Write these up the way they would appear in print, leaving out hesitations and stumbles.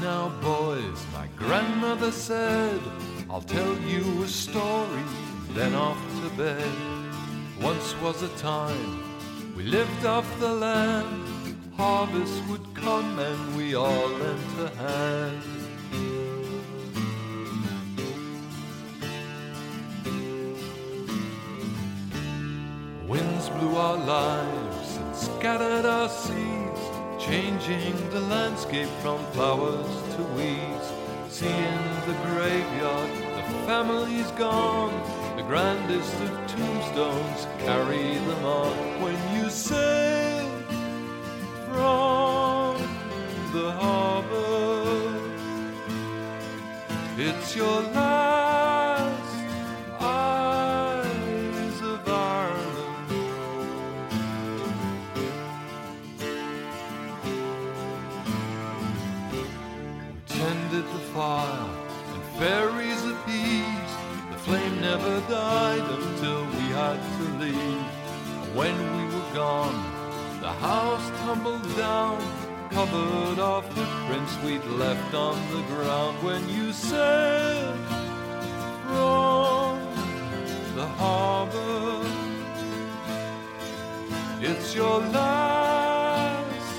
now, boys, my grandmother said, I'll tell you a story, then off to bed. Once was a time we lived off the land. Harvest would come and we all lent a hand. Winds blew our lives and scattered our seeds, changing the landscape from flowers to weeds. See in the graveyard, the family's gone. The grandest of tombstones carry them on. When you sail from the harbor, it's your last eyes of Ireland. We tended the fire and fairies appeased. The flame never died until we had to leave. When we were gone, the house tumbled down, covered our footprints we'd left on the ground. When you sailed from the harbor, it's your last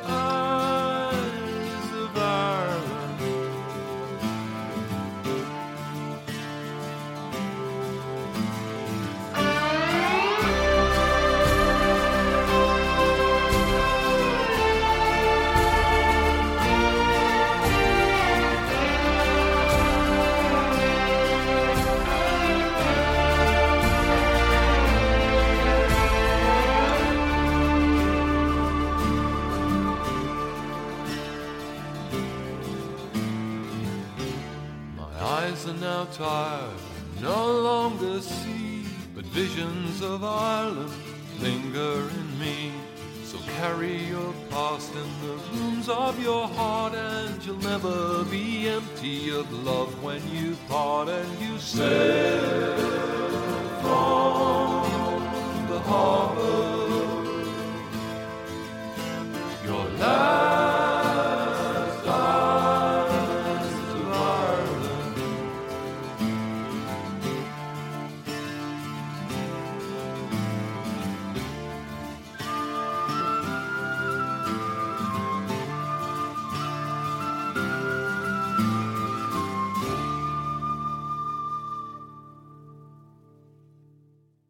eyes of Ireland. Are now tired, no longer see, but visions of Ireland linger in me. So carry your past in the rooms of your heart, and you'll never be empty of love when you part. And you sail from the harbor,